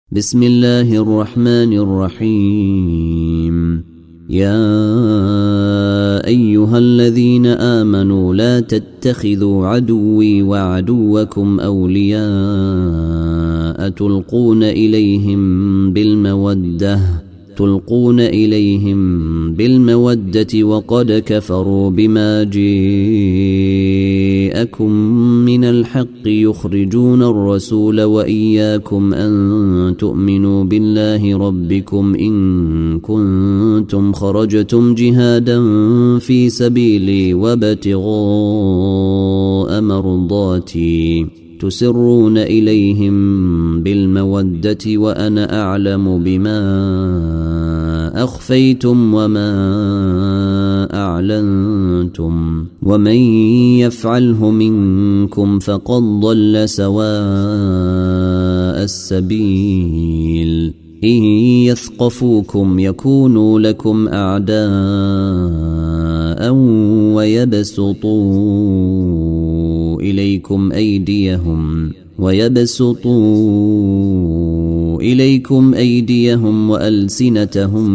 بسم الله الرحمن الرحيم. يا أيها الذين آمنوا لا تتخذوا عدوي وعدوكم أولياء تلقون إليهم بالمودة وقد كفروا بما جاءكم من الحق يخرجون الرسول وإياكم أن تؤمنوا بالله ربكم إن كنتم خرجتم جهادا في سبيلي وابتغاء مرضاتي تسرون إليهم بالمودة وأنا أعلم بما أخفيتم وما أعلنتم ومن يفعله منكم فقد ضل سواء السبيل. إن يثقفوكم يكونوا لكم أعداء ويبسطوا إليكم أيديهم وألسنتهم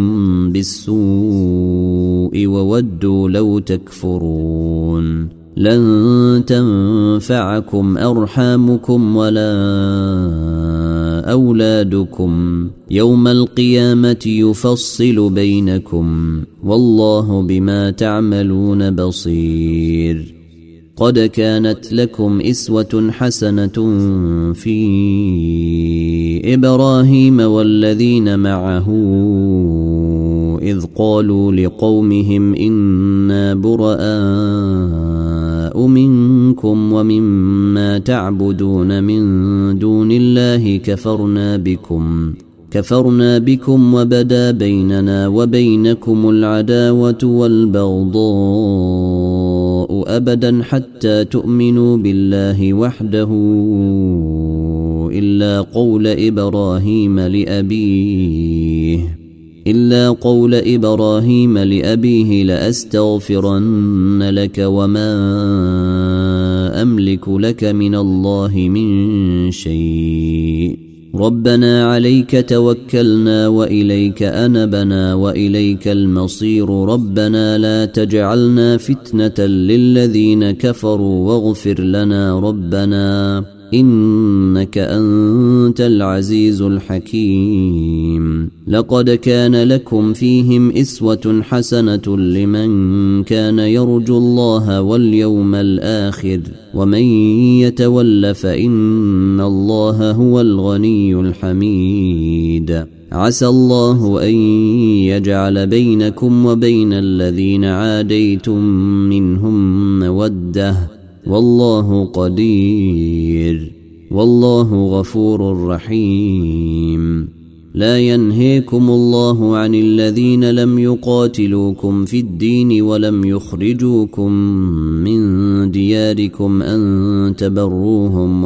بالسوء وودوا لو تكفرون. لن تنفعكم أرحامكم ولا أولادكم يوم القيامة يفصل بينكم والله بما تعملون بصير. قد كانت لكم إسوة حسنة في إبراهيم والذين معه إذ قالوا لقومهم إنا براء منكم ومما تعبدون من دون الله كفرنا بكم وبدا بيننا وبينكم العداوة والبغضاء أبدا حتى تؤمنوا بالله وحده إلا قول إبراهيم لأبيه لأستغفرن لك وما أملك لك من الله من شيء. ربنا عليك توكلنا وإليك أنبنا وإليك المصير. ربنا لا تجعلنا فتنة للذين كفروا واغفر لنا ربنا إنك أنت العزيز الحكيم. لقد كان لكم فيهم إسوة حسنة لمن كان يرجو الله واليوم الآخر ومن يتول فإن الله هو الغني الحميد. عسى الله أن يجعل بينكم وبين الذين عاديتم منهم مودة والله قدير والله غفور رحيم. لا ينهيكم الله عن الذين لم يقاتلوكم في الدين ولم يخرجوكم من دياركم أن تبروهم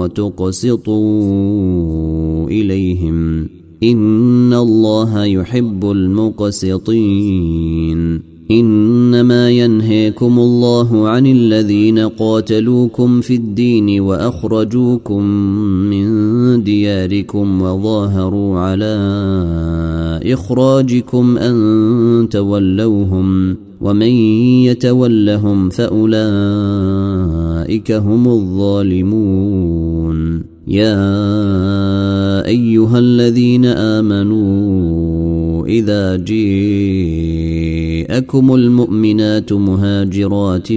وتقسطوا إليهم إن الله يحب المقسطين. إنما ينهيكم الله عن الذين قاتلوكم في الدين وأخرجوكم من دياركم وظاهروا على إخراجكم أن تولوهم ومن يتولهم فأولئك هم الظالمون. يا أيها الذين آمنوا إذا جاءكم المؤمنات مهاجرات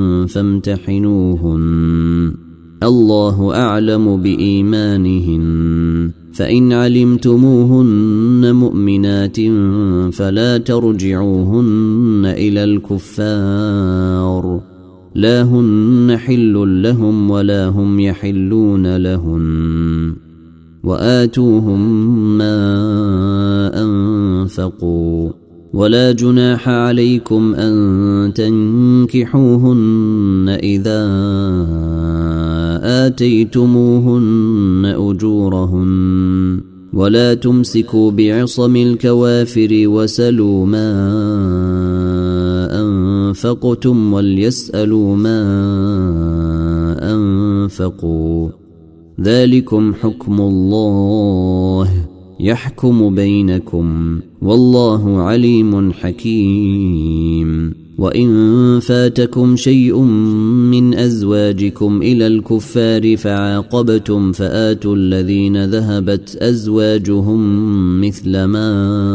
فامتحنوهن الله أعلم بإيمانهن فإن علمتموهن مؤمنات فلا ترجعوهن إلى الكفار لا هن حل لهم ولا هم يحلون لهن وآتوهم ما أنفقوا ولا جناح عليكم أن تنكحوهن إذا آتيتموهن أجورهن ولا تمسكوا بعصم الكوافر وسلوا ما أنفقتم وليسألوا ما أنفقوا ذلكم حكم الله يحكم بينكم والله عليم حكيم. وإن فاتكم شيء من أزواجكم إلى الكفار فعاقبتم فآتوا الذين ذهبت أزواجهم مثل ما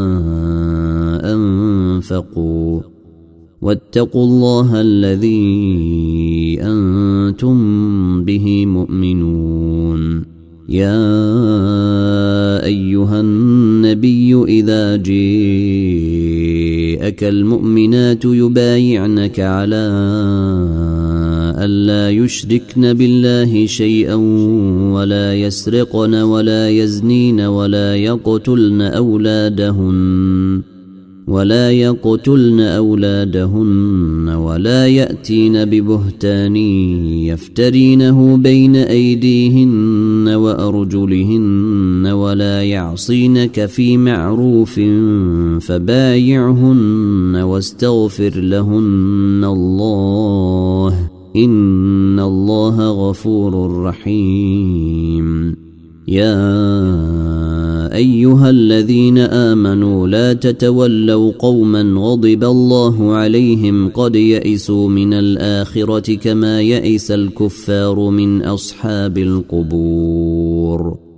أنفقوا واتقوا الله الذي أنتم به مؤمنون. يا أيها النبي إذا جاءك المؤمنات يبايعنك على ألا يشركن بالله شيئا ولا يسرقن ولا يزنين ولا يقتلن أولادهن ولا يأتين ببهتان يفترينه بين أيديهن وأرجلهن ولا يعصينك في معروف فبايعهن واستغفر لهن الله إن الله غفور رحيم. يا أيها الذين آمنوا لا تتولوا قوما غضب الله عليهم قد يئسوا من الآخرة كما يئس الكفار من أصحاب القبور.